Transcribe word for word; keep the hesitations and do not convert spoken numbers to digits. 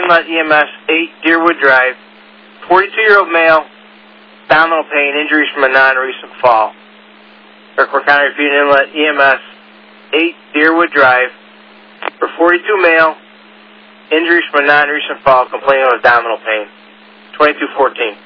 Inlet E M S, eight Deerwood Drive, forty-two-year-old male, abdominal pain, injuries from a non-recent fall. Airport County Repeating Inlet E M S, eight Deerwood Drive, for forty-two male, injuries from a non-recent fall, complaining of abdominal pain, twenty-two fourteen.